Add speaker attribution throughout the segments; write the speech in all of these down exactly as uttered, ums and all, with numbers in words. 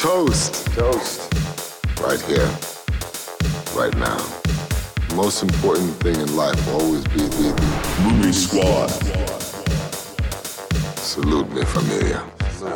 Speaker 1: Toast. Toast. Right here. Right now. The most important thing in life will always be the
Speaker 2: Movie Squad.
Speaker 1: Salute me, familia.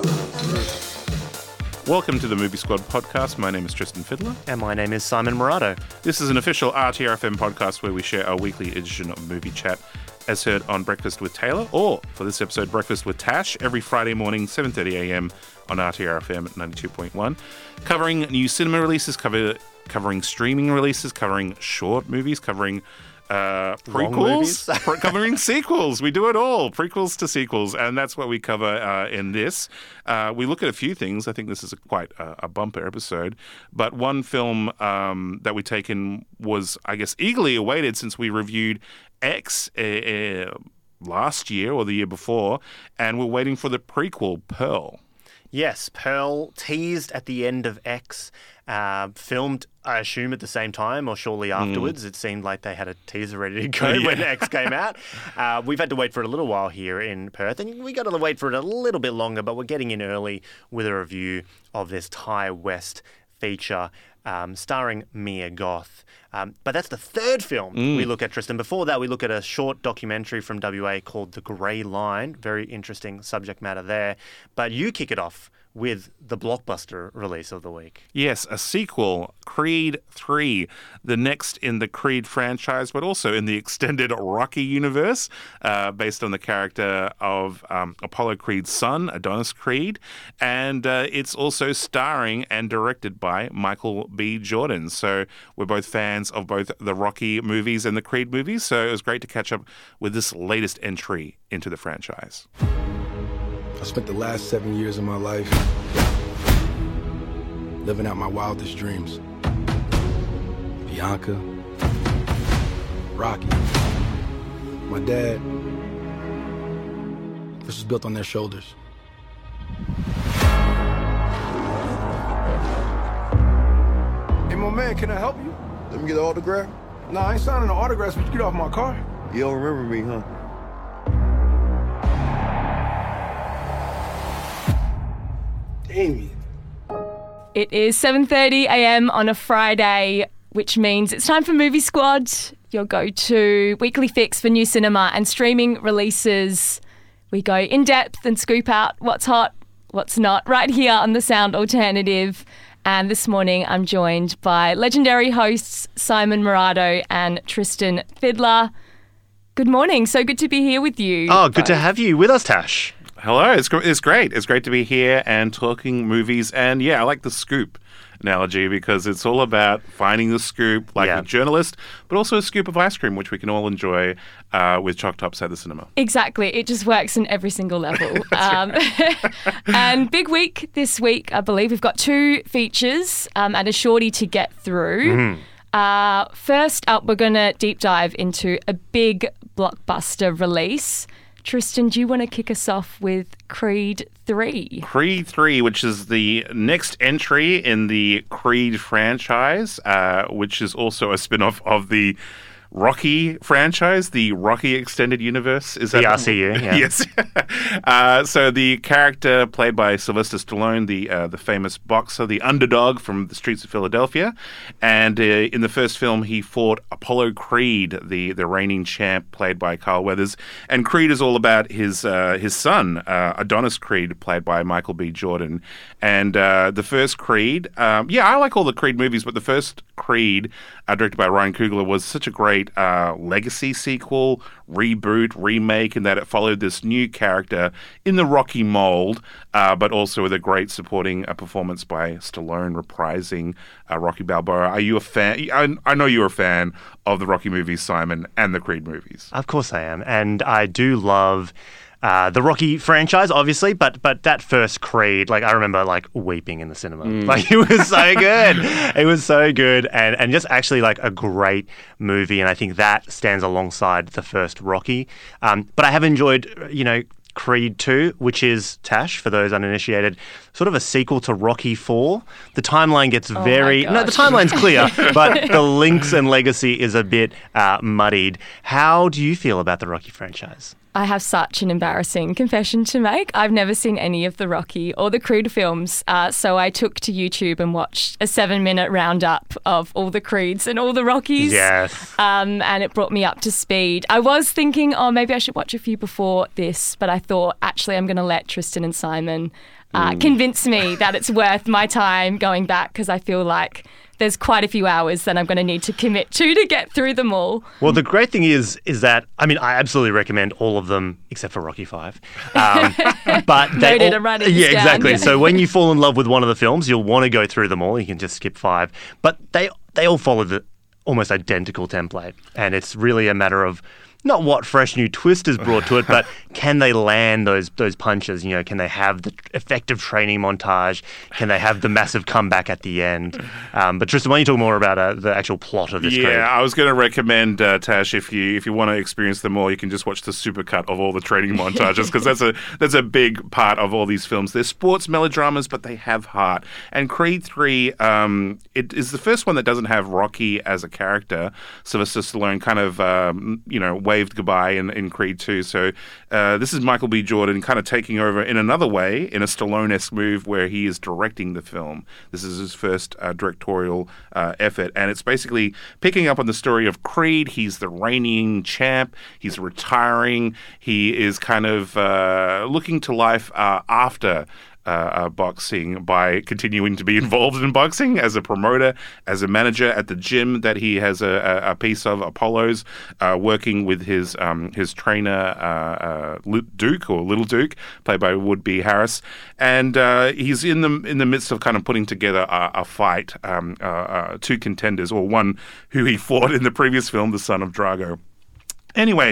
Speaker 3: Welcome to the Movie Squad podcast. My name is Tristan Fiddler.
Speaker 4: And my name is Simon Murado.
Speaker 3: This is an official R T R F M podcast where we share our weekly edition of Movie Chat as heard on Breakfast with Taylor, or for this episode, Breakfast with Tash, every Friday morning, seven thirty a.m. on R T R F M at ninety-two point one. Covering new cinema releases, cover, covering streaming releases, covering short movies, covering uh, prequels, pre- covering sequels. We do it all, prequels to sequels, and that's what we cover uh, in this. Uh, we look at a few things. I think this is a, quite a, a bumper episode, but one film um, that we take in was, I guess, eagerly awaited since we reviewed X uh, uh, last year or the year before, and we're waiting for the prequel, Pearl.
Speaker 4: Yes, Pearl, teased at the end of X, uh, filmed, I assume, at the same time or shortly afterwards. Mm. It seemed like they had a teaser ready to go yeah. when X came out. Uh, we've had to wait for it a little while here in Perth, and we got to wait for it a little bit longer, but we're getting in early with a review of this Ti West feature um, starring Mia Goth. Um, but that's the third film mm. we look at, Tristan. Before that, we look at a short documentary from W A called The Grey Line. Very interesting subject matter there. But you kick it off with the blockbuster release of the week.
Speaker 3: Yes, a sequel, Creed three, the next in the Creed franchise, but also in the extended Rocky universe, uh, based on the character of um, Apollo Creed's son, Adonis Creed. And uh, it's also starring and directed by Michael B. Jordan. So we're both fans of both the Rocky movies and the Creed movies, so it was great to catch up with this latest entry into the franchise.
Speaker 5: I spent the last seven years of my life living out my wildest dreams. Bianca, Rocky, my dad. This was built on their shoulders. Hey, my man, can I help you?
Speaker 6: Let me get an autograph.
Speaker 5: Nah, I ain't signing no autographs, but you get off my car.
Speaker 6: You don't remember me, huh?
Speaker 5: Amy.
Speaker 7: It is seven thirty a.m. on a Friday, which means it's time for Movie Squad, your go-to weekly fix for new cinema and streaming releases. We go in-depth and scoop out what's hot, what's not, right here on The Sound Alternative. And this morning I'm joined by legendary hosts Simon Murado and Tristan Fiddler. Good morning. So good to be here with you.
Speaker 4: Oh, good both. to have you with us, Tash.
Speaker 3: Hello, it's it's great. It's great to be here and talking movies. And yeah, I like the scoop analogy because it's all about finding the scoop, like yeah. a journalist, but also a scoop of ice cream, which we can all enjoy uh, with Choc Tops at the cinema.
Speaker 7: Exactly. It just works in every single level. um, and big week this week, I believe. We've got two features um, and a shorty to get through. Mm-hmm. Uh, first up, we're going to deep dive into a big blockbuster release. Tristan, do you want to kick us off with Creed three?
Speaker 3: Creed three, which is the next entry in the Creed franchise, uh, which is also a spin-off of the Rocky franchise, the Rocky Extended Universe. Is that
Speaker 4: the R C U? Yeah.
Speaker 3: Yes. uh, so the character played by Sylvester Stallone, the uh, the famous boxer, the underdog from the streets of Philadelphia, and uh, in the first film he fought Apollo Creed, the, the reigning champ, played by Carl Weathers. And Creed is all about his uh, his son, uh, Adonis Creed, played by Michael B. Jordan. And uh, the first Creed, um, yeah, I like all the Creed movies, but the first Creed, uh, directed by Ryan Coogler, was such a great Uh, legacy sequel, reboot, remake, in that it followed this new character in the Rocky mold, uh, but also with a great supporting uh, performance by Stallone reprising uh, Rocky Balboa. Are you a fan? I, I know you're a fan of the Rocky movies, Simon, and the Creed movies.
Speaker 4: Of course I am, and I do love Uh, the Rocky franchise, obviously, but but that first Creed, like I remember, like weeping in the cinema. Mm. Like it was so good, it was so good, and and just actually like a great movie. And I think that stands alongside the first Rocky. Um, but I have enjoyed, you know, Creed two, which is, Tash, for those uninitiated, sort of a sequel to Rocky four. The timeline gets
Speaker 7: oh
Speaker 4: very... No, the timeline's clear, but the links and legacy is a bit uh, muddied. How do you feel about the Rocky franchise?
Speaker 7: I have such an embarrassing confession to make. I've never seen any of the Rocky or the Creed films, uh, so I took to YouTube and watched a seven-minute roundup of all the Creeds and all the Rockies.
Speaker 4: Yes.
Speaker 7: Um, and it brought me up to speed. I was thinking, oh, maybe I should watch a few before this, but I thought, actually, I'm going to let Tristan and Simon uh, mm. convince me that it's worth my time going back, because I feel like there's quite a few hours that I'm going to need to commit to to get through them all.
Speaker 4: Well, the great thing is, is that, I mean, I absolutely recommend all of them except for Rocky Five. Um, but they
Speaker 7: Noted,
Speaker 4: all,
Speaker 7: I'm writing
Speaker 4: yeah,
Speaker 7: this down.
Speaker 4: exactly. So when you fall in love with one of the films, you'll want to go through them all. You can just skip five. But they they all follow the almost identical template. And it's really a matter of not what fresh new twist is brought to it, but can they land those those punches? You know, can they have the effective training montage? Can they have the massive comeback at the end? Um, but Tristan, why don't you talk more about uh, the actual plot of this?
Speaker 3: Yeah,
Speaker 4: Creed?
Speaker 3: I was going to recommend uh, Tash, if you if you want to experience them all, you can just watch the supercut of all the training montages, because that's a that's a big part of all these films. They're sports melodramas, but they have heart. And Creed three, um, it is the first one that doesn't have Rocky as a character. Sylvester Stallone kind of um, you know waved goodbye in, in Creed two. So uh, this is Michael B. Jordan kind of taking over in another way, in a Stallone-esque move where he is directing the film. This is his first uh, directorial uh, effort, and it's basically picking up on the story of Creed. He's the reigning champ. He's retiring. He is kind of uh, looking to life uh, after Uh, uh, boxing by continuing to be involved in boxing as a promoter, as a manager at the gym that he has a, a, a piece of, Apollo's, uh, working with his um, his trainer uh, uh, Duke or Little Duke, played by Wood B. Harris, and uh, he's in the in the midst of kind of putting together a, a fight, um, uh, uh, two contenders, or one who he fought in the previous film, the son of Drago. Anyway.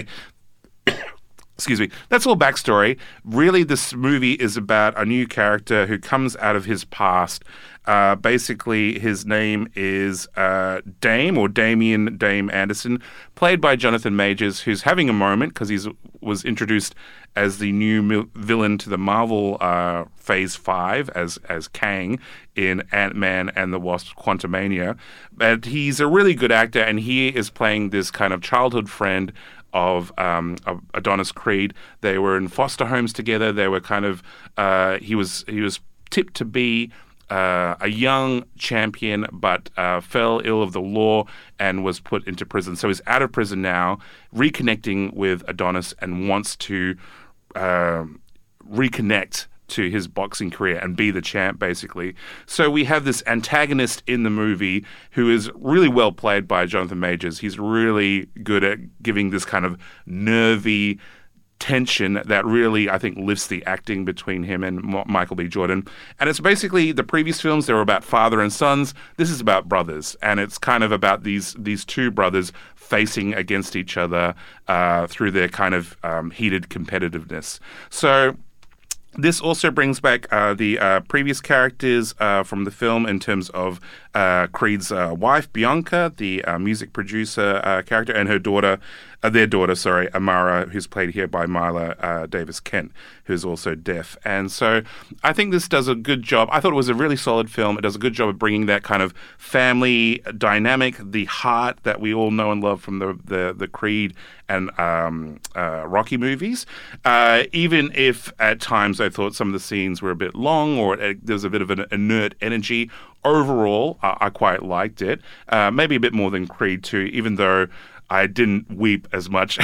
Speaker 3: Excuse me. That's all backstory. Really, this movie is about a new character who comes out of his past. Uh, basically, his name is uh, Dame, or Damian Dame Anderson, played by Jonathan Majors, who's having a moment because he was introduced as the new mil- villain to the Marvel uh, Phase five as as Kang in Ant-Man and the Wasp: Quantumania. But he's a really good actor, and he is playing this kind of childhood friend of um, Adonis Creed. They were in foster homes together. They were kind of uh, he was he was tipped to be uh, a young champion, but uh, fell ill of the law and was put into prison. So he's out of prison now, reconnecting with Adonis, and wants to uh, reconnect to his boxing career and be the champ, basically. So we have this antagonist in the movie who is really well played by Jonathan Majors. He's really good at giving this kind of nervy tension that really, I think, lifts the acting between him and M- Michael B. Jordan. And it's basically, the previous films, they were about father and sons. This is about brothers. And it's kind of about these these two brothers facing against each other uh, through their kind of um, heated competitiveness. So this also brings back uh, the uh, previous characters uh, from the film in terms of uh, Creed's uh, wife, Bianca, the uh, music producer uh, character, and her daughter, uh, their daughter, sorry, Amara, who's played here by Marla uh, Davis-Kent, who's also deaf. And so I think this does a good job. I thought it was a really solid film. It does a good job of bringing that kind of family dynamic, the heart that we all know and love from the the, the Creed and um, uh, Rocky movies. Uh, even if at times I thought some of the scenes were a bit long, or it, there was a bit of an inert energy, overall uh, I quite liked it. Uh, maybe a bit more than Creed two, even though I didn't weep as much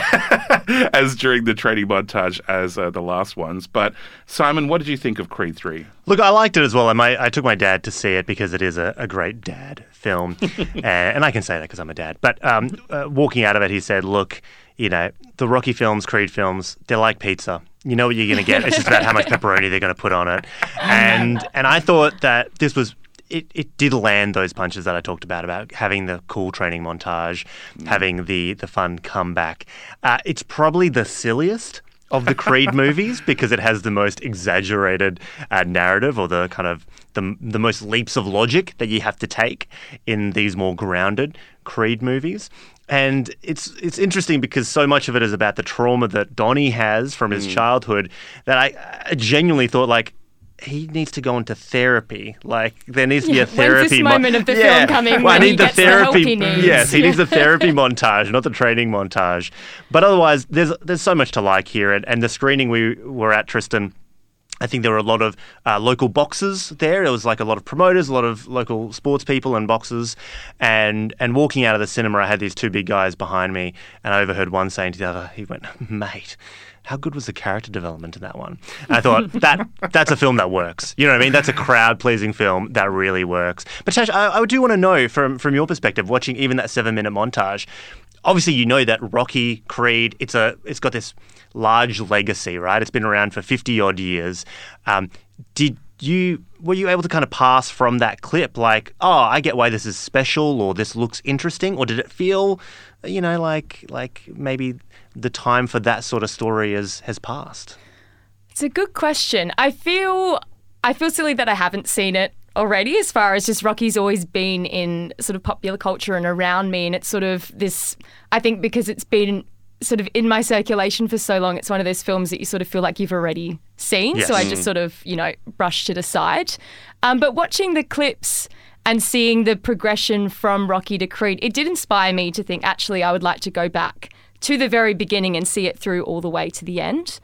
Speaker 3: as during the training montage as uh, the last ones. But Simon, what did you think of Creed three?
Speaker 4: Look, I liked it as well. I, my, I took my dad to see it because it is a, a great dad film. and, and I can say that because I'm a dad. But um, uh, walking out of it, he said, look, you know, the Rocky films, Creed films, they're like pizza. You know what you're going to get. It's just about how much pepperoni they're going to put on it. And and I thought that this was... It, it did land those punches that I talked about, about having the cool training montage, mm. having the, the fun comeback. Uh, it's probably the silliest of the Creed movies because it has the most exaggerated uh, narrative, or the kind of the, the most leaps of logic that you have to take in these more grounded Creed movies. And it's it's interesting because so much of it is about the trauma that Donnie has from his mm. childhood that I, I genuinely thought, like, he needs to go into therapy. Like there needs to be
Speaker 7: Yeah,
Speaker 4: a therapy.
Speaker 7: when's this
Speaker 4: mo-
Speaker 7: moment of the
Speaker 4: yeah.
Speaker 7: film coming
Speaker 4: Well, I
Speaker 7: when
Speaker 4: need
Speaker 7: he
Speaker 4: the
Speaker 7: gets the help
Speaker 4: therapy.
Speaker 7: he needs?
Speaker 4: Yes, he
Speaker 7: Yeah.
Speaker 4: needs the therapy montage, not the training montage. But otherwise, there's there's so much to like here, and, and the screening we were at, Tristan. I think there were a lot of uh, local boxers there. There was like a lot of promoters, a lot of local sports people and boxers. And and walking out of the cinema, I had these two big guys behind me, and I overheard one saying to the other, he went, "Mate, how good was the character development in that one?" And I thought, that that's a film that works. You know what I mean? That's a crowd-pleasing film that really works. But Tash, I, I do want to know from, from your perspective, watching even that seven-minute montage, obviously you know that Rocky, Creed, it's a it's got this large legacy, right? It's been around for fifty odd years. Um, did you were you able to kind of pass from that clip like, oh, I get why this is special or this looks interesting, or did it feel, you know, like like maybe the time for that sort of story has has passed?
Speaker 7: It's a good question. I feel I feel silly that I haven't seen it already, as far as just Rocky's always been in sort of popular culture and around me, and it's sort of this, I think because it's been sort of in my circulation for so long, it's one of those films that you sort of feel like you've already seen.
Speaker 4: Yes.
Speaker 7: So I just sort of, you know, brushed it aside. Um, but watching the clips and seeing the progression from Rocky to Creed, it did inspire me to think, actually, I would like to go back to the very beginning and see it through all the way to the end.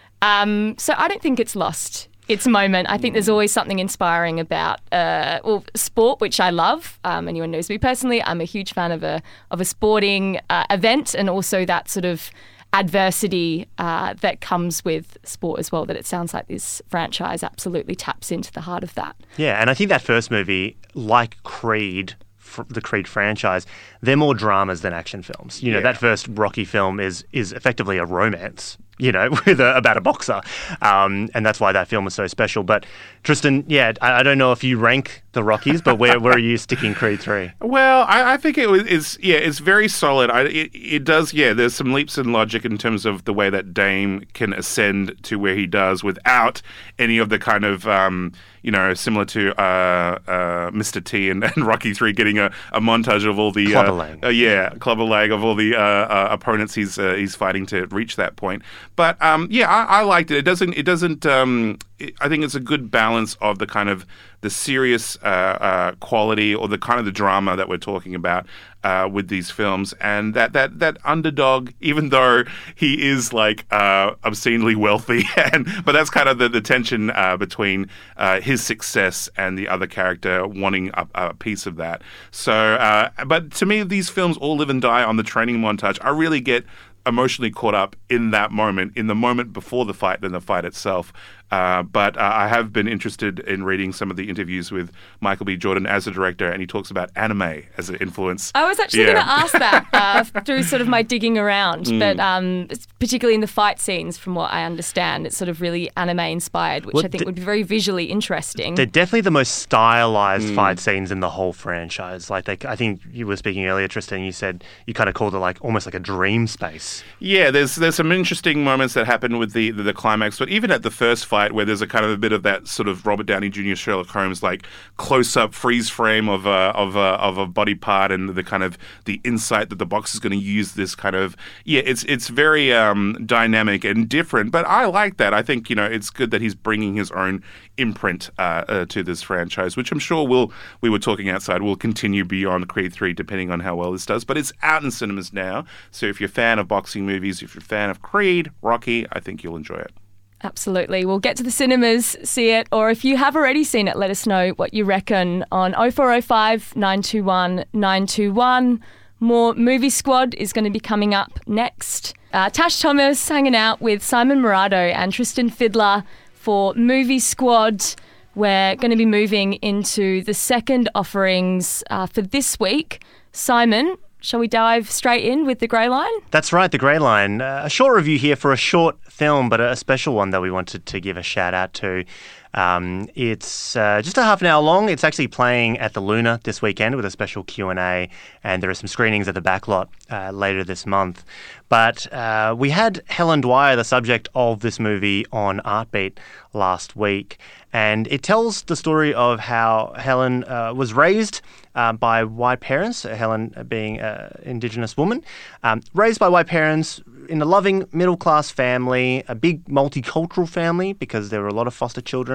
Speaker 7: Um, so I don't think it's lost its moment. I think there's always something inspiring about uh, well, sport, which I love. Um, anyone knows me personally, I'm a huge fan of a of a sporting uh, event, and also that sort of adversity uh, that comes with sport as well, that it sounds like this franchise absolutely taps into the heart of that.
Speaker 4: Yeah, and I think that first movie, like Creed, fr- the Creed franchise, they're more dramas than action films. You know,
Speaker 3: Yeah.
Speaker 4: that first Rocky film is is effectively a romance, you know, with a, about a boxer. Um, and that's why that film is so special. But Tristan, yeah, I, I don't know if you rank the Rockies, but where, where are you sticking Creed three?
Speaker 3: Well, I, I think it was it's yeah, it's very solid. I, it, it does yeah. There's some leaps in logic in terms of the way that Dame can ascend to where he does without any of the kind of um, you know, similar to uh, uh, Mister T and, and Rocky three getting a, a montage of all the
Speaker 4: Clubber
Speaker 3: uh,
Speaker 4: Lang.
Speaker 3: uh, yeah, Clubber Lang of all the uh, uh, opponents he's uh, he's fighting to reach that point. But um, yeah, I, I liked it. It doesn't it doesn't. Um, it, I think it's a good balance of the kind of the serious uh, uh, quality or the kind of the drama that we're talking about uh, with these films, and that that that underdog, even though he is like uh, obscenely wealthy, and but that's kind of the, the tension uh, between uh, his success and the other character wanting a, a piece of that. So, uh, but to me, these films all live and die on the training montage. I really get emotionally caught up in that moment, in the moment before the fight than the fight itself. Uh, but uh, I have been interested in reading some of the interviews with Michael B. Jordan as a director, and he talks about anime as an influence.
Speaker 7: I was actually
Speaker 3: Yeah.
Speaker 7: going to ask that uh, through sort of my digging around,
Speaker 4: Mm.
Speaker 7: but um, it's particularly in the fight scenes, from what I understand, it's sort of really anime inspired, which
Speaker 4: Well,
Speaker 7: I think
Speaker 4: the-
Speaker 7: would be very visually interesting.
Speaker 4: They're definitely the most stylized fight scenes in the whole franchise. Like, they, I think you were speaking earlier, Tristan. You said you kind of called it like almost like a dream space.
Speaker 3: Yeah, there's there's some interesting moments that happen with the, the the climax, but even at the first fight, where there's a kind of a bit of that sort of Robert Downey Junior Sherlock Holmes like close up freeze frame of a of a of a body part, and the kind of the insight that the box is going to use this kind of yeah, it's it's very um, dynamic and different. But I like that. I think you know it's good that he's bringing his own imprint uh, uh, to this franchise, which I'm sure will we were talking outside will continue beyond Creed three, depending on how well this does. But it's out in cinemas now, so if you're a fan of boxing movies, if you're a fan of Creed, Rocky, I think you'll enjoy it.
Speaker 7: Absolutely. We'll get to the cinemas, see it, or if you have already seen it, let us know what you reckon on oh four oh five, nine two one, nine two one. More Movie Squad is going to be coming up next. Uh, Tash Thomas hanging out with Simon Murado and Tristan Fiddler for Movie Squad. We're going to be moving into the second offerings uh, for this week. Simon, shall we dive straight in with The Grey Line?
Speaker 4: That's right, The Grey Line. Uh, a short review here for a short film, but a special one that we wanted to give a shout out to. Um, it's uh, just a half an hour long. It's actually playing at the Luna this weekend with a special Q and A, and there are some screenings at the Backlot uh, later this month. But uh, we had Helen Dwyer, the subject of this movie, on Artbeat last week, and it tells the story of how Helen uh, was raised uh, by white parents, Helen being an Indigenous woman, um, raised by white parents in a loving middle-class family, a big multicultural family because there were a lot of foster children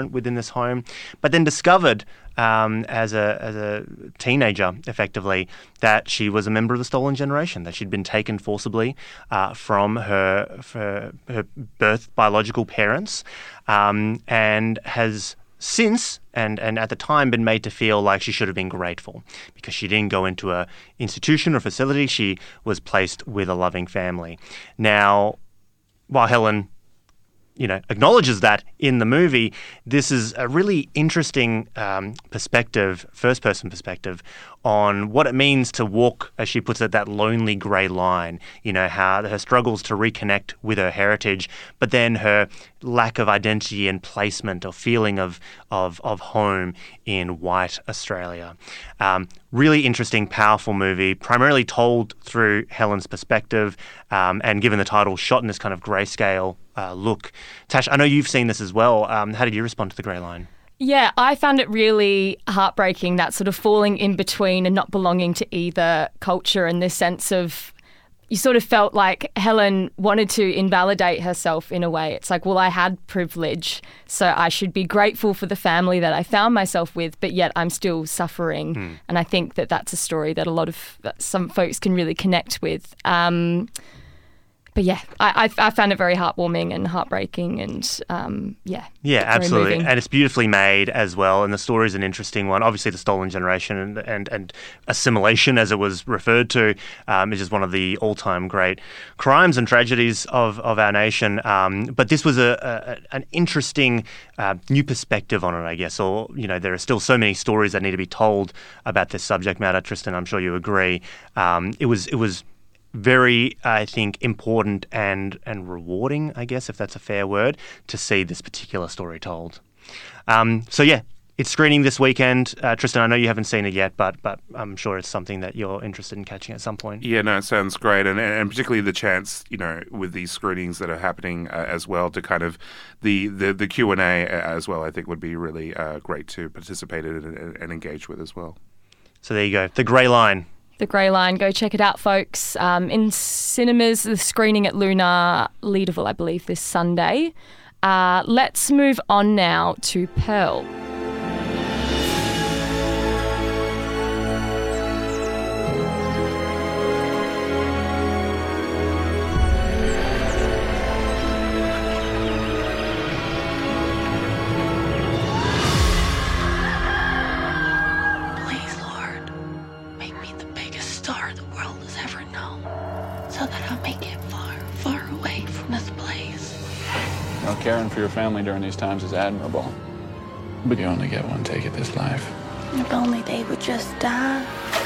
Speaker 4: parent within this home, but then discovered um, as a as a teenager, effectively, that she was a member of the Stolen Generation, that she'd been taken forcibly uh, from her, her her birth biological parents, um, and has since and, and at the time been made to feel like she should have been grateful because she didn't go into a institution or facility. She was placed with a loving family. Now, while Helen, you know, acknowledges that in the movie, this is a really interesting um, perspective, first-person perspective, on what it means to walk, as she puts it, that lonely grey line. You know, how her struggles to reconnect with her heritage, but then her lack of identity and placement or feeling of of, of home in white Australia. Um, really interesting, powerful movie, primarily told through Helen's perspective, um, and given the title, shot in this kind of grayscale uh, look. Tash, I know you've seen this as well. Um, how did you respond to The Grey Line?
Speaker 7: Yeah, I found it really heartbreaking, that sort of falling in between and not belonging to either culture, and this sense of, you sort of felt like Helen wanted to invalidate herself in a way. It's like, well, I had privilege, so I should be grateful for the family that I found myself with, but yet I'm still suffering. Mm. And I think that that's a story that a lot of, that some folks can really connect with. Um, But yeah, I, I I found it very heartwarming and heartbreaking, and um, yeah.
Speaker 4: Yeah,
Speaker 7: very
Speaker 4: absolutely.
Speaker 7: moving.
Speaker 4: And it's beautifully made as well, and the story is an interesting one. Obviously, the Stolen Generation and and, and assimilation, as it was referred to, um, is just one of the all-time great crimes and tragedies of, of our nation. Um, but this was a, a an interesting uh, new perspective on it, I guess. Or, you know, there are still so many stories that need to be told about this subject matter. Tristan, I'm sure you agree. Um, it was it was. very, I think, important and and rewarding, I guess, if that's a fair word, to see this particular story told. Um, so yeah, it's screening this weekend. Uh, Tristan, I know you haven't seen it yet, but but I'm sure it's something that you're interested in catching at some point.
Speaker 3: Yeah, no, it sounds great, and and particularly the chance, you know, with these screenings that are happening uh, as well, to kind of the the, the Q and A as well, I think would be really uh, great to participate in and, and engage with as well.
Speaker 4: So there you go, The Grey Line.
Speaker 7: The Grey Line, go check it out, folks. Um, in cinemas, the screening at Luna Leaderville, I believe, this Sunday. Uh, let's move on now to Pearl.
Speaker 2: Caring for your family during these times is admirable. But you only get one take at this life.
Speaker 8: If only they would just die.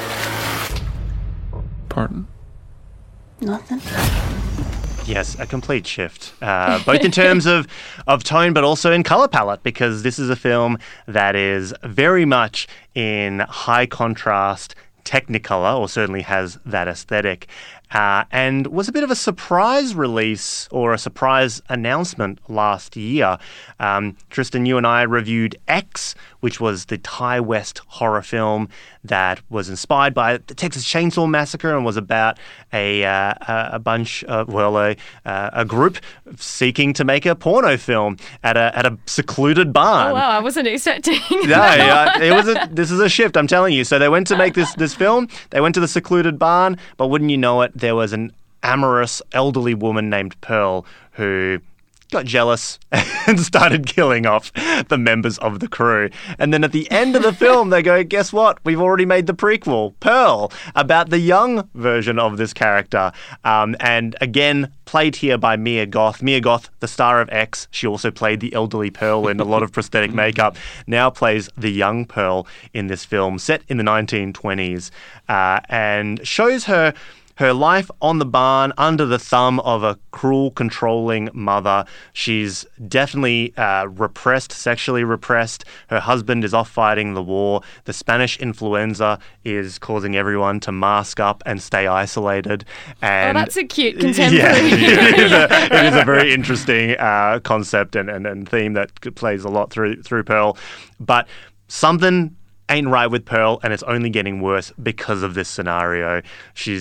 Speaker 2: Pardon?
Speaker 8: Nothing.
Speaker 4: Yes, a complete shift, uh, both in terms of, of tone, but also in colour palette, because this is a film that is very much in high contrast Technicolor, or certainly has that aesthetic, uh, and was a bit of a surprise release or a surprise announcement last year. Um, Tristan, you and I reviewed X, which was the Ty West horror film that was inspired by the Texas Chainsaw Massacre and was about a uh, a bunch of, well, a, uh, a group seeking to make a porno film at a at a secluded barn.
Speaker 7: Oh, wow, I wasn't expecting
Speaker 4: No,
Speaker 7: that.
Speaker 4: uh, it was a, this is a shift, I'm telling you. So they went to make this, this film, they went to the secluded barn, but wouldn't you know it, there was an amorous elderly woman named Pearl who got jealous and started killing off the members of the crew. And then at the end of the film, they go, guess what? We've already made the prequel, Pearl, about the young version of this character. Um, and again, played here by Mia Goth. Mia Goth, the star of X, she also played the elderly Pearl in a lot of prosthetic makeup, now plays the young Pearl in this film, set in the nineteen twenties, uh, and shows her Her life on the barn under the thumb of a cruel, controlling mother. She's definitely uh, repressed, sexually repressed. Her husband is off fighting the war. The Spanish influenza is causing everyone to mask up and stay isolated. And
Speaker 7: oh, that's a cute contemporary.
Speaker 4: Yeah, it, is a, it is a very interesting uh, concept and, and, and theme that plays a lot through through Pearl. But something ain't right with Pearl, and it's only getting worse because of this scenario. She's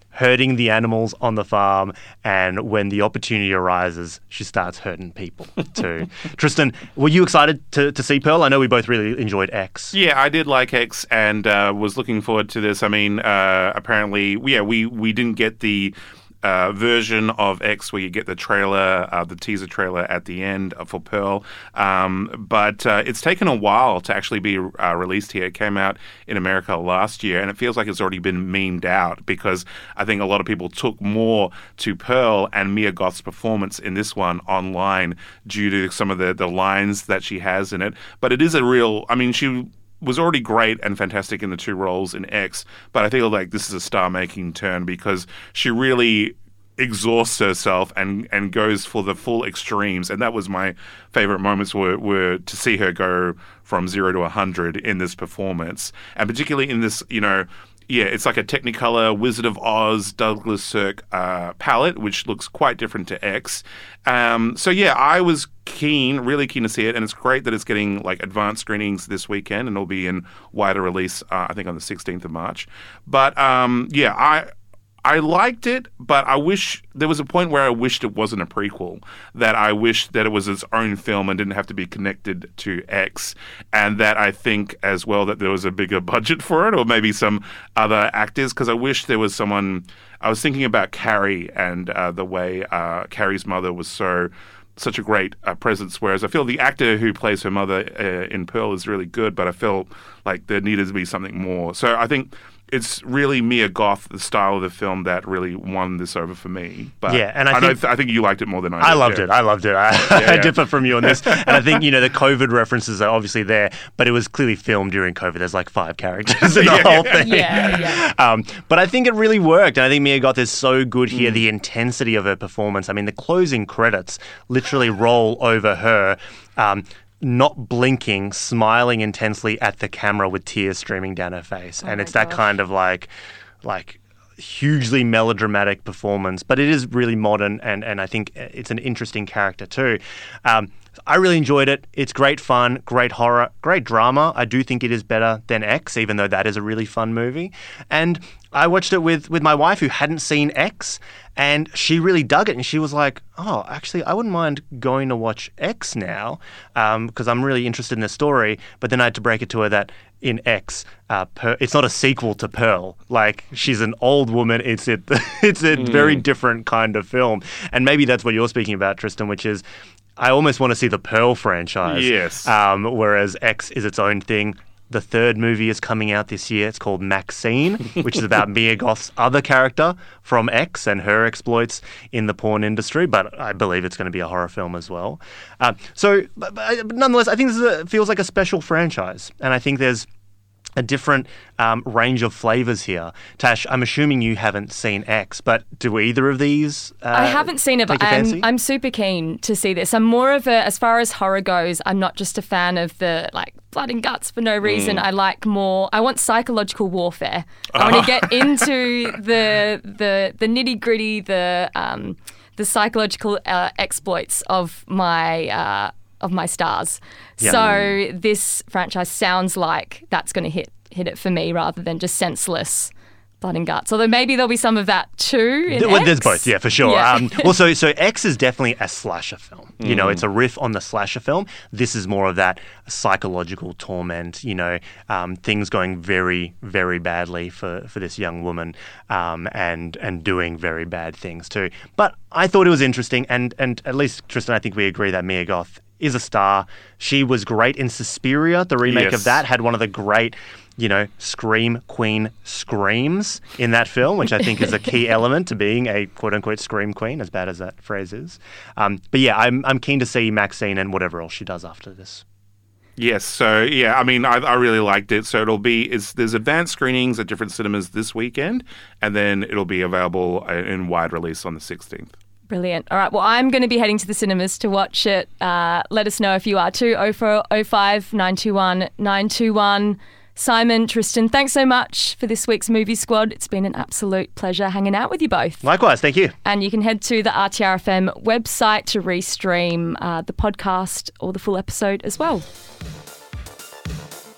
Speaker 4: herding the animals on the farm, and when the opportunity arises, she starts hurting people too. Tristan, were you excited to, to see Pearl? I know we both really enjoyed X.
Speaker 3: Yeah, I did like X and uh, was looking forward to this. I mean, uh, apparently, yeah, we, we didn't get the uh, version of X where you get the trailer, uh, the teaser trailer at the end for Pearl. Um, but uh, it's taken a while to actually be uh, released here. It came out in America last year, and it feels like it's already been memed out because I think a lot of people took more to Pearl and Mia Goth's performance in this one online due to some of the, the lines that she has in it. But it is a real, I mean, she was already great and fantastic in the two roles in X, but I feel like this is a star-making turn because she really exhausts herself and, and goes for the full extremes. And that was my favorite moments were, were to see her go from zero to one hundred in this performance. And particularly in this, you know, yeah, it's like a Technicolor Wizard of Oz Douglas Sirk uh, palette, which looks quite different to X. Um, so yeah, I was keen, really keen to see it, and it's great that it's getting like advanced screenings this weekend, and it'll be in wider release, uh, I think, on the sixteenth of March. But um, yeah, I. I liked it, but I wish there was a point where I wished it wasn't a prequel, that I wished that it was its own film and didn't have to be connected to X, and that I think as well that there was a bigger budget for it or maybe some other actors, because I wish there was someone. I was thinking about Carrie and uh, the way uh, Carrie's mother was so such a great uh, presence, whereas I feel the actor who plays her mother uh, in Pearl is really good, but I felt like there needed to be something more. So I think it's really Mia Goth, the style of the film, that really won this over for me. But
Speaker 4: yeah, and I,
Speaker 3: I,
Speaker 4: think,
Speaker 3: know, I think you liked it more than I did.
Speaker 4: I loved
Speaker 3: yeah.
Speaker 4: it. I loved it. I,
Speaker 3: yeah,
Speaker 4: I
Speaker 3: yeah.
Speaker 4: differ from you on this. And I think, you know, the COVID references are obviously there, but it was clearly filmed during COVID. There's like five characters in the
Speaker 3: yeah,
Speaker 4: whole
Speaker 3: yeah.
Speaker 4: thing.
Speaker 7: Yeah, yeah.
Speaker 4: Um, but I think it really worked. And I think Mia Goth is so good here. Mm. The intensity of her performance. I mean, the closing credits literally roll over her. Um, not blinking, smiling intensely at the camera with tears streaming down her face.
Speaker 7: Oh
Speaker 4: and it's
Speaker 7: my
Speaker 4: that
Speaker 7: gosh.
Speaker 4: kind of like, like hugely melodramatic performance, but it is really modern, and, and I think it's an interesting character too. Um, I really enjoyed it. It's great fun, great horror, great drama. I do think it is better than X, even though that is a really fun movie. And I watched it with, with my wife who hadn't seen X, and she really dug it. And she was like, oh, actually, I wouldn't mind going to watch X now because um, I'm really interested in the story. But then I had to break it to her that in X, uh, per- it's not a sequel to Pearl. Like, she's an old woman. It's a, it's a mm. very different kind of film. And maybe that's what you're speaking about, Tristan, which is I almost want to see the Pearl franchise.
Speaker 3: Yes.
Speaker 4: Um, whereas X is its own thing. The third movie is coming out this year. It's called Maxine, which is about Mia Goth's other character from X and her exploits in the porn industry. But I believe it's going to be a horror film as well. Um, so, but, but nonetheless, I think this is a, feels like a special franchise. And I think there's a different um, range of flavors here. Tash, I'm assuming you haven't seen X, but do either of these uh,
Speaker 7: I haven't seen it, but I'm, I'm super keen to see this. I'm more of a, as far as horror goes, I'm not just a fan of the like blood and guts for no reason. Mm. I like more, I want psychological warfare. I want to get into the the the nitty gritty, the um, the psychological uh, exploits of my uh, of my stars. Yeah. So this franchise sounds like that's going to hit hit it for me rather than just senseless blood and guts. Although maybe there'll be some of that too in
Speaker 4: well,
Speaker 7: X.
Speaker 4: There's both, yeah, for sure.
Speaker 7: Yeah.
Speaker 4: Um, well, so, so X is definitely a slasher film. Mm. You know, it's a riff on the slasher film. This is more of that psychological torment, you know, um, things going very, very badly for, for this young woman um, and and doing very bad things too. But I thought it was interesting, and, and at least, Tristan, I think we agree that Mia Goth is a star. She was great in Suspiria. The remake
Speaker 3: yes.
Speaker 4: of that had one of the great, you know, Scream Queen screams in that film, which I think is a key element to being a quote-unquote Scream Queen, as bad as that phrase is. Um, but yeah, I'm I'm keen to see Maxine and whatever else she does after this.
Speaker 3: Yes, so yeah, I mean, I, I really liked it. So it'll be, it's, there's advanced screenings at different cinemas this weekend, and then it'll be available in wide release on the sixteenth.
Speaker 7: Brilliant. All right. Well, I'm going to be heading to the cinemas to watch it. Uh, let us know if you are too. oh four oh five, nine two one, nine two one. Simon, Tristan, thanks so much for this week's Movie Squad. It's been an absolute pleasure hanging out with you both.
Speaker 4: Likewise. Thank you.
Speaker 7: And you can head to the R T R F M website to restream uh, the podcast or the full episode as well.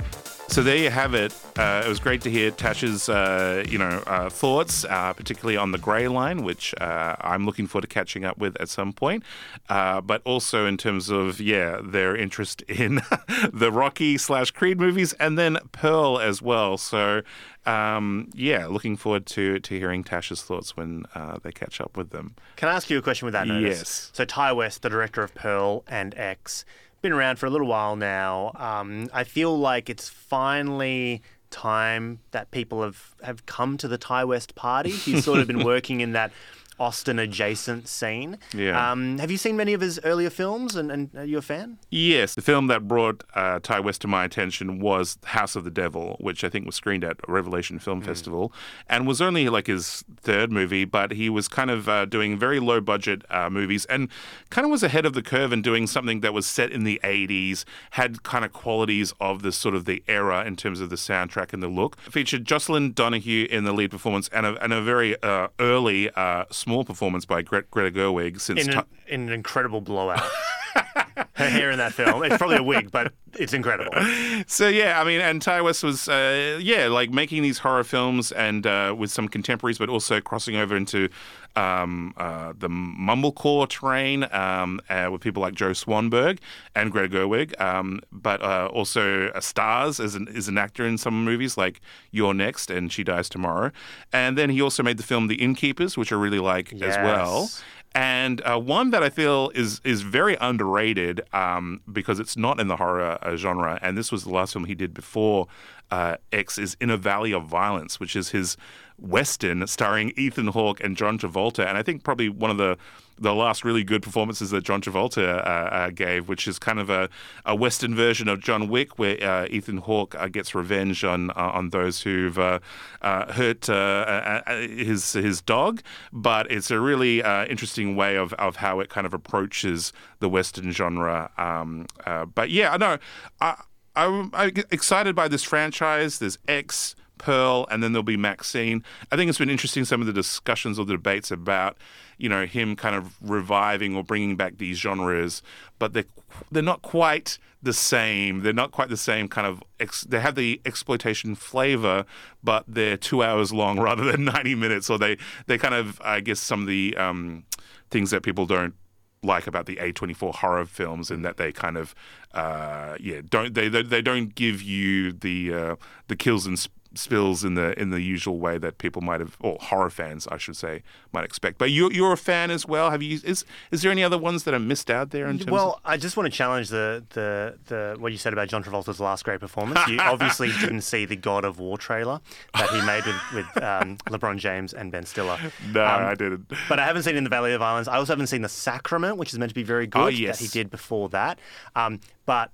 Speaker 3: So there you have it. Uh, it was great to hear Tash's, uh, you know, uh, thoughts, uh, particularly on the Grey Line, which uh, I'm looking forward to catching up with at some point. Uh, but also in terms of, yeah, their interest in the Rocky slash Creed movies, and then Pearl as well. So, um, yeah, looking forward to to hearing Tash's thoughts when uh, they catch up with them.
Speaker 4: Can I ask you a question with that notice?
Speaker 3: Yes.
Speaker 4: So Ty West, the director of Pearl and X, been around for a little while now. Um, I feel like it's finally time that people have, have come to the Ty West party. He's sort of been working in that Austin adjacent scene.
Speaker 3: Yeah.
Speaker 4: Um, have you seen many of his earlier films, and, and are you a fan?
Speaker 3: Yes, the film that brought uh, Ty West to my attention was House of the Devil, which I think was screened at Revelation Film mm. Festival, and was only like his third movie, but he was kind of uh, doing very low budget uh, movies and kind of was ahead of the curve in doing something that was set in the eighties, had kind of qualities of the sort of the era in terms of the soundtrack and the look. Featured Jocelyn Donahue in the lead performance and a, and a very uh, early uh, small performance by Gre- Greta Gerwig since
Speaker 4: in an,
Speaker 3: t-
Speaker 4: in an incredible blowout. Her hair in that film. It's probably a wig, but it's incredible.
Speaker 3: So, yeah, I mean, and Ty West was, uh, yeah, like making these horror films and uh, with some contemporaries, but also crossing over into um, uh, the mumblecore terrain um, uh, with people like Joe Swanberg and Greta Gerwig, um, but uh, also uh, stars as an, as an actor in some movies like You're Next and She Dies Tomorrow. And then he also made the film The Innkeepers, which I really like
Speaker 4: yes.
Speaker 3: as well. And uh, one that I feel is is very underrated um, because it's not in the horror uh, genre, and this was the last film he did before uh, X, is In a Valley of Violence, which is his Western starring Ethan Hawke and John Travolta, and I think probably one of the the last really good performances that John Travolta uh, uh, gave, which is kind of a, a Western version of John Wick, where uh, Ethan Hawke uh, gets revenge on uh, on those who've uh, uh, hurt uh, uh, his his dog. But it's a really uh, interesting way of, of how it kind of approaches the Western genre. Um, uh, but yeah, I know I, I'm, I'm excited by this franchise. There's X, Pearl, and then there'll be Maxine. I think it's been interesting, some of the discussions or the debates about, you know, him kind of reviving or bringing back these genres, but they're, they're not quite the same. They're not quite the same kind of, ex- they have the exploitation flavor, but they're two hours long rather than ninety minutes. Or they, they kind of, I guess, some of the um, things that people don't like about the A twenty-four horror films, in that they kind of, uh, yeah, don't they, they they don't give you the uh, the kills and sp- spills in the in the usual way that people might have, or horror fans, I should say, might expect. But you you're a fan as well. Have you? Is is there any other ones that are missed out there in terms?
Speaker 4: Well,
Speaker 3: of...
Speaker 4: I just want to challenge the the the what you said about John Travolta's last great performance. You obviously didn't see the God of War trailer that he made with with um, LeBron James and Ben Stiller.
Speaker 3: No,
Speaker 4: um,
Speaker 3: I didn't.
Speaker 4: But I haven't seen In the Valley of Violence. I also haven't seen The Sacrament, which is meant to be very good.
Speaker 3: Oh, yes.
Speaker 4: That he did before that. Um, but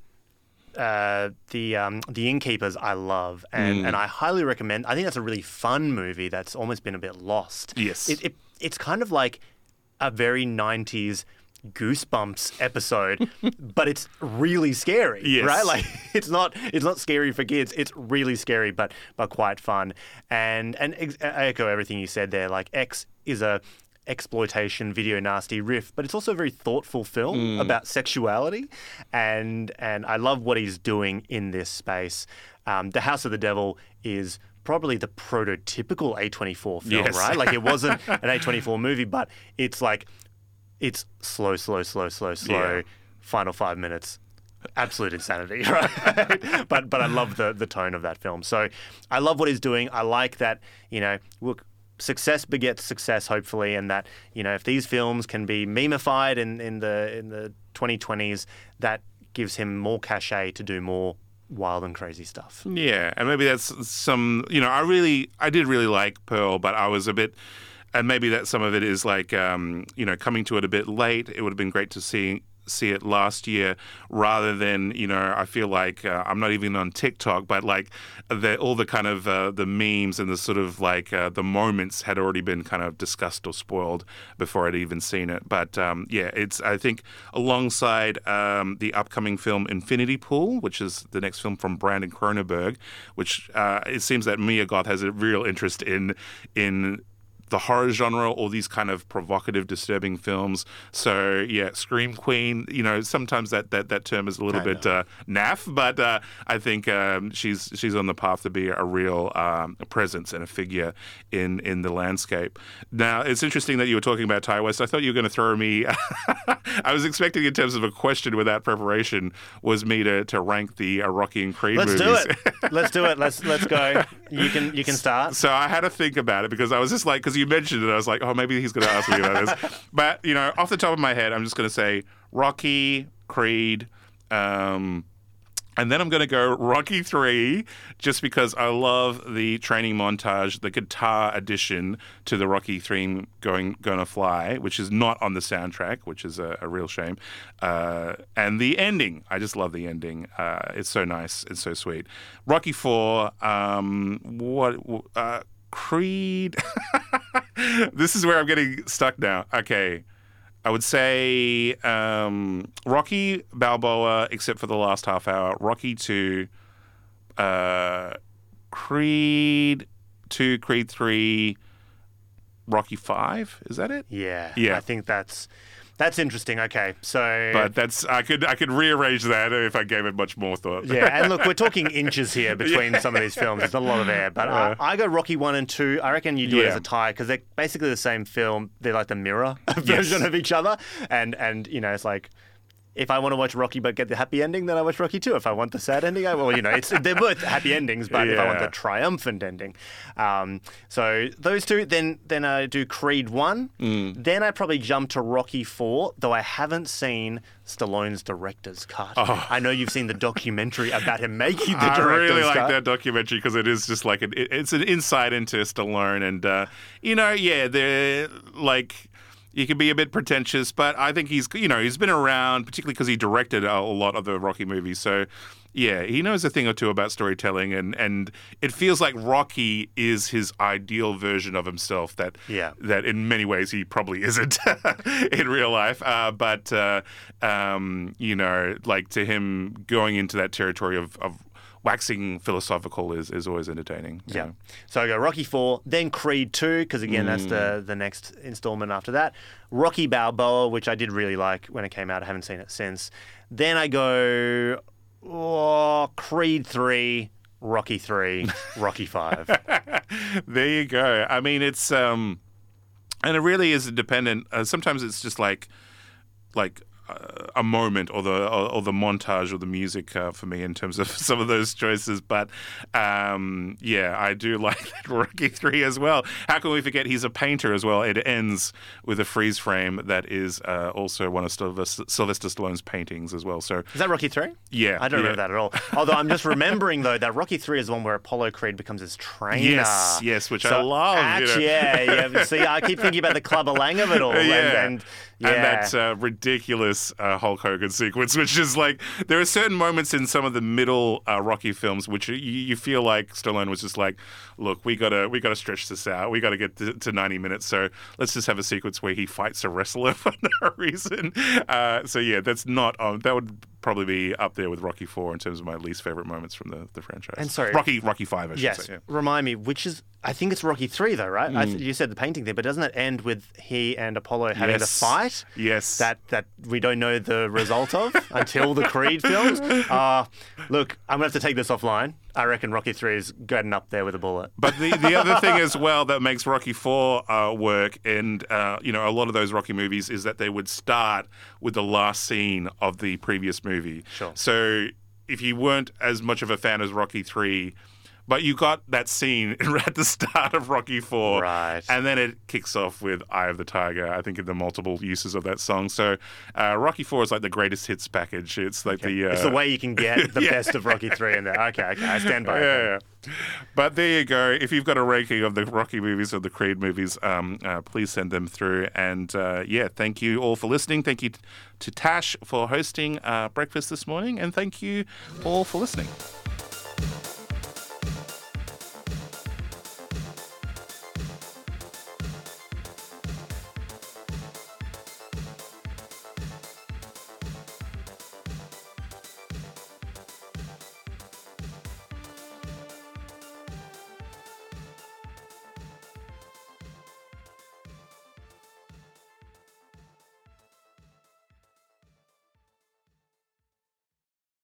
Speaker 4: Uh, the um, the Innkeepers I love, and,
Speaker 3: Mm.
Speaker 4: and I highly recommend. I think that's a really fun movie that's almost been a bit lost.
Speaker 3: Yes.
Speaker 4: It, it It's kind of like a very nineties Goosebumps episode, but it's really scary,
Speaker 3: Yes.
Speaker 4: right? Like it's not it's not scary for kids. It's really scary, but but quite fun. And and ex- I echo everything you said there. Like X is a exploitation video nasty riff, but it's also a very thoughtful film
Speaker 3: Mm.
Speaker 4: about sexuality, and and I love what he's doing in this space. Um, the House of the Devil is probably the prototypical A twenty-four film,
Speaker 3: Yes.
Speaker 4: right? Like it wasn't an A twenty-four movie, but it's like it's slow, slow, slow, slow, slow.
Speaker 3: Yeah.
Speaker 4: Final five minutes. Absolute insanity, right? but but I love the the tone of that film. So I love what he's doing. I like that, you know, look, success begets success, hopefully, and that, you know, if these films can be memeified in, in the in the twenty twenties, that gives him more cachet to do more wild and crazy stuff.
Speaker 3: Yeah, and maybe that's some, you know, I really, I did really like Pearl, but I was a bit, and maybe that some of it is like, um, you know, coming to it a bit late. It would have been great to see see it last year, rather than, you know, I feel like uh, I'm not even on TikTok, but like the, all the kind of uh, the memes and the sort of like uh, the moments had already been kind of discussed or spoiled before I'd even seen it. But um, yeah, it's, I think, alongside um, the upcoming film Infinity Pool, which is the next film from Brandon Cronenberg, which uh, it seems that Mia Goth has a real interest in in the horror genre, all these kind of provocative, disturbing films. So yeah, Scream Queen. You know, sometimes that that, that term is a little
Speaker 4: I
Speaker 3: bit uh, naff, but uh, I think um, she's she's on the path to be a real um, presence and a figure in in the landscape. Now, it's interesting that you were talking about Ty West. I thought you were going to throw me. I was expecting, in terms of a question without preparation, was me to, to rank the uh, Rocky and Creed
Speaker 4: Let's
Speaker 3: movies.
Speaker 4: do it. Let's do it. Let's let's go. You can you can start.
Speaker 3: So I had to think about it because I was just like, because you mentioned it, I was like, oh, maybe he's going to ask me about this. But, you know, off the top of my head, I'm just going to say Rocky, Creed, um, and then I'm going to go Rocky three, just because I love the training montage, the guitar addition to the Rocky theme going Gonna Fly, which is not on the soundtrack, which is a, a real shame. Uh, and the ending. I just love the ending. Uh, it's so nice. It's so sweet. Rocky four, um, what... Uh, Creed. This is where I'm getting stuck now. Okay. I would say um, Rocky Balboa, except for the last half hour. Rocky two, uh, Creed two, Creed three, Rocky five. Is that it?
Speaker 4: Yeah.
Speaker 3: Yeah.
Speaker 4: I think that's that's interesting. Okay, so
Speaker 3: But that's I could I could rearrange that if I gave it much more thought.
Speaker 4: yeah, and look, we're talking inches here between
Speaker 3: Yeah.
Speaker 4: some of these films. There's a lot of air, but I, I go Rocky one and two. I reckon you do it
Speaker 3: Yeah.
Speaker 4: as a tie because they're basically the same film. They're like the mirror version of each other, and and you know it's like. If I want to watch Rocky but get the happy ending, then I watch Rocky two. If I want the sad ending, I well, you know, it's they're both happy endings. But if I want
Speaker 3: Yeah.
Speaker 4: the triumphant ending, um, so those two. Then then I do Creed one.
Speaker 3: Mm.
Speaker 4: Then I probably jump to Rocky four, though I haven't seen Stallone's director's cut. I know you've seen the documentary about him making the
Speaker 3: Oh. I
Speaker 4: director's
Speaker 3: really like
Speaker 4: cut.
Speaker 3: that documentary because it is just like an, it, it's an insight into Stallone, and uh, you know, yeah, they're like. You can be a bit pretentious, but I think he's, you know, he's been around, particularly because he directed a, a lot of the Rocky movies. So, yeah, he knows a thing or two about storytelling, and, and it feels like Rocky is his ideal version of himself. That
Speaker 4: Yeah.
Speaker 3: that in many ways he probably isn't in real life. Uh, but uh, um, you know, like to him going into that territory of, of waxing philosophical is, is always entertaining.
Speaker 4: Yeah.
Speaker 3: So.
Speaker 4: So I go Rocky four, then Creed two, because again, that's the, the next installment after that. Rocky Balboa, which I did really like when it came out. I haven't seen it since. Then I go oh, Creed three, Rocky three, Rocky five.
Speaker 3: There you go. I mean, it's um, and it really is dependent. Uh, sometimes it's just like, like. Uh, a moment or the or, or the montage or the music uh, for me in terms of some of those choices, but um, yeah, I do like that Rocky three as well. How can we forget he's a painter as well? It ends with a freeze frame that is uh, also one of Sylvester, Sylvester Stallone's paintings as well. So
Speaker 4: Is that Rocky three?
Speaker 3: yeah,
Speaker 4: I don't
Speaker 3: yeah.
Speaker 4: remember that at all. Although I'm just remembering, though, that Rocky three is the one where Apollo Creed becomes his trainer.
Speaker 3: Yes, yes, which I
Speaker 4: So,
Speaker 3: love. you know.
Speaker 4: Actually, yeah, yeah. See, I keep thinking about the Clubber Lang of it all.
Speaker 3: Yeah.
Speaker 4: And, and, yeah.
Speaker 3: And that uh, ridiculous uh, Hulk Hogan sequence, which is like, there are certain moments in some of the middle uh, Rocky films which you, you feel like Stallone was just like, look, we gotta we gotta stretch this out, we gotta get to, to ninety minutes, so let's just have a sequence where he fights a wrestler for no reason. Uh, so yeah, that's not um, that would probably be up there with Rocky four in terms of my least favorite moments from the, the franchise.
Speaker 4: And sorry-
Speaker 3: Rocky Rocky five, I should
Speaker 4: Yes.
Speaker 3: say. Yeah.
Speaker 4: Remind me, which is, I think it's Rocky three, though, right? I
Speaker 3: Mm.
Speaker 4: th- you said the painting thing, but doesn't it end with he and Apollo having a
Speaker 3: Yes.
Speaker 4: fight?
Speaker 3: Yes.
Speaker 4: That that we don't know the result of until the Creed films? Uh, look, I'm going to have to take this offline. I reckon Rocky three is getting up there with a bullet.
Speaker 3: But the, the other thing as well that makes Rocky four uh, work, and uh, you know, a lot of those Rocky movies, is that they would start with the last scene of the previous movie.
Speaker 4: Sure.
Speaker 3: So if you weren't as much of a fan as Rocky three, but you got that scene at the start of Rocky four,
Speaker 4: Right.
Speaker 3: and then it kicks off with "Eye of the Tiger." I think in the multiple uses of that song. So uh, Rocky four is like the greatest hits package. It's like the uh,
Speaker 4: It's the way you can get the
Speaker 3: Yeah.
Speaker 4: best of Rocky three in there. Okay, okay, I stand by it.
Speaker 3: yeah, yeah. But there you go. If you've got a ranking of the Rocky movies or the Creed movies, um, uh, please send them through. And uh, yeah, thank you all for listening. Thank you t- to Tash for hosting uh, breakfast this morning. And thank you all for listening.